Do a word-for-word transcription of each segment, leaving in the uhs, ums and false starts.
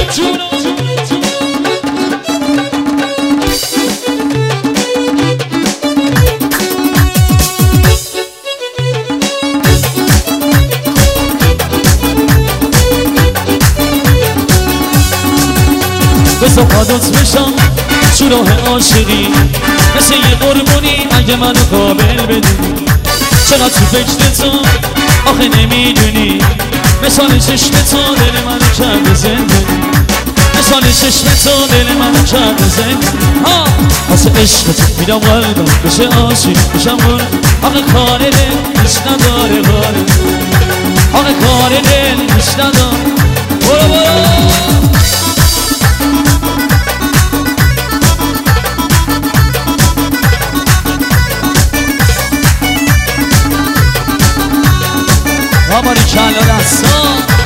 بزا پادوت بشم تو راه عاشقی، مثل یه قربونی اگه منو قابل بدونی. چقدر تو فکر تو آخه نمیدونی، مثال چشم تو دل منو کرده زندگی، مثال چشم تو دل منو کرده زندگی. ها واسه عشقت میدم قلبم بشه عاشق بشم غل. آخه کار دل هیچ نداره غاله، آخه کار دل هیچ نداره. برو برو باری کلا دستا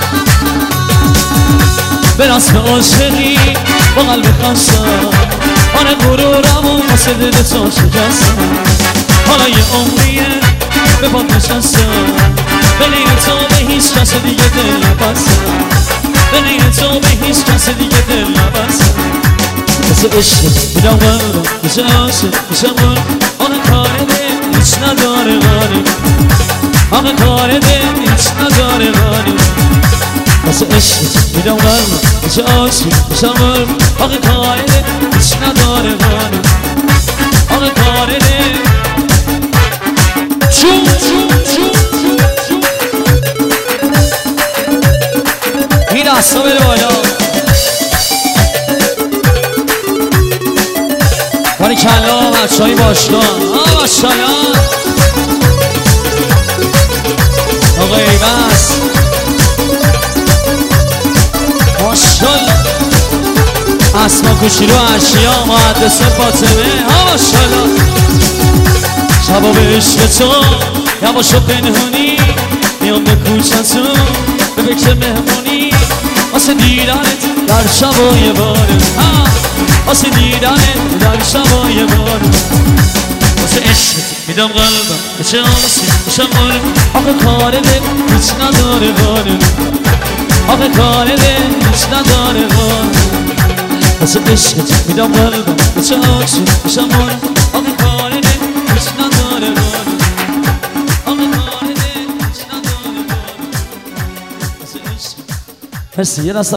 براس به عاشقی با قلب خستم. آره غرورمون واسه دل تو شکستم. حالا یه عمریه به پات نشستم، به غیر تو به هیچ کس دیگه دل نبستم، به غیر تو به هیچ کس دیگه دل نبستم. واسه عشقت میدم قلبم بشه عاشق بشم غل. آره کار دل هیچ نداره غاله، آقا کار دل هیچ نداره غاله. واسه عشقت میدم قلبم بشه عاشق بشم غل. آقا کار دل هیچ نداره غاله، آقا کار دل چون چون چون این دستا بره بالا. باری کلا بچه های باشگاه آه ماشاءالله آقا ایبس ماشالله. اسما کشی رو اشیا محدث فاطمه ها ماشالله. شبا به عشق تو یواش و پنهونی میام به کوچتون به فکر مهمونی، واسه دیدنت در شبای باره، واسه دیدنت در شبای باره. واسه عشقت میدم قلبم بشه عاشق بشم غل. آخه کار دل هیچ نداره غاله، آخه کار دل هیچ نداره غاله. واسه عشقت میدم قلبم بشه عاشق بشم غل. آخه کار دل هیچ نداره غاله، آخه کار دل هیچ نداره غاله. واسه عشقت مرسی. یه